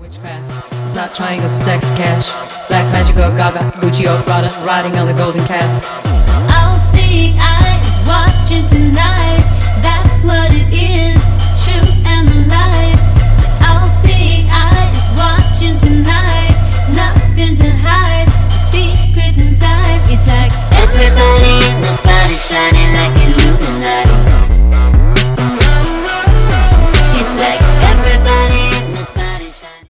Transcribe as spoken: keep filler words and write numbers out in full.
Witchcraft, not triangles, stacks of cash. Black magic or Gaga, Gucci or Prada, riding on the golden cat.